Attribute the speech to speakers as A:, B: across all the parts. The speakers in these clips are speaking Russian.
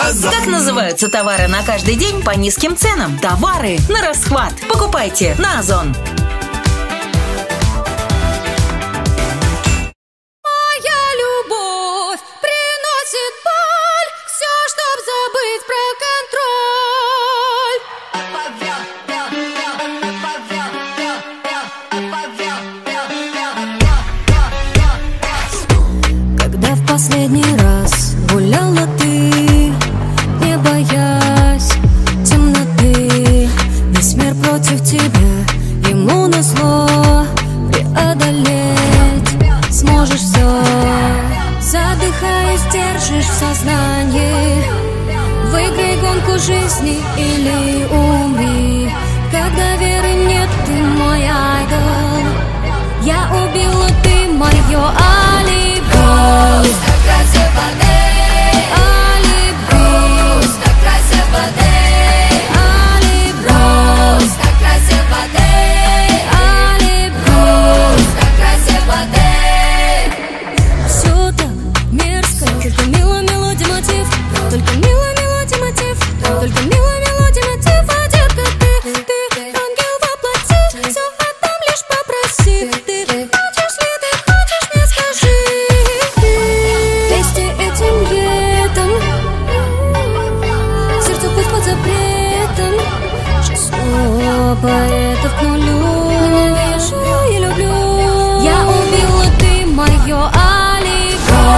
A: Озон.
B: Как называются товары на каждый день по низким ценам? Товары на расхват. Покупайте на Озон.
C: Последний раз гуляла ты, не боясь темноты. Весь мир против тебя, ему назло преодолеть сможешь все. Задыхаясь, держишь в сознании. Выиграй гонку жизни или умри. Когда веры нет, ты мой айдол. Я убила, ты мое алиби. Поэтов к нулю ненавижу и люблю. Я убила, ты мое алиби.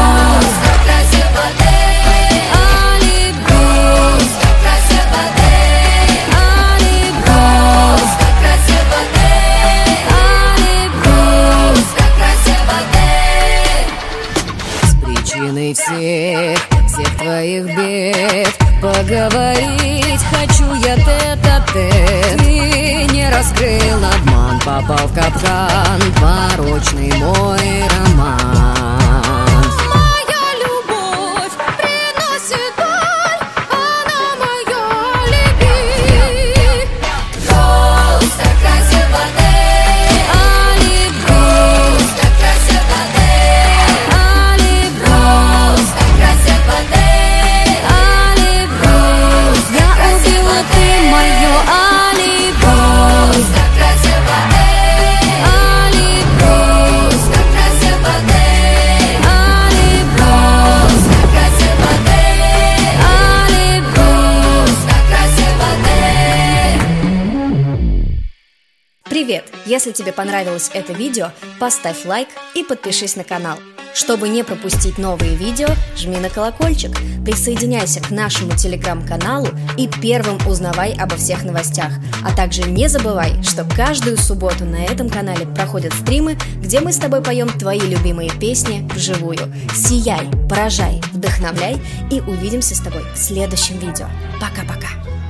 D: С причиной всех твоих бед поговорить хочу я тет-а-тет. Ты не раскрыл обман, попал в капкан, порочный мой роман.
C: Моя любовь приносит боль, она мое алиби.
D: Роуз, так красиво ты.
C: Алиби.
D: Роуз, так красиво ты.
C: Алиби.
D: Роуз, так красиво ты.
C: Алиби. Я убила, ты мое алиби.
D: Роуз, так красиво ты.
C: Алиби.
D: Роуз, так красиво ты.
C: Алиби.
D: Роуз, так красиво ты.
C: Алиби.
D: Роуз, так красиво ты.
C: Привет! Если тебе понравилось это видео, поставь лайк и подпишись на канал. Чтобы не пропустить новые видео, жми на колокольчик, присоединяйся к нашему телеграм-каналу и первым узнавай обо всех новостях. А также не забывай, что каждую субботу на этом канале проходят стримы, где мы с тобой поем твои любимые песни вживую. Сияй, поражай, вдохновляй и увидимся с тобой в следующем видео. Пока-пока!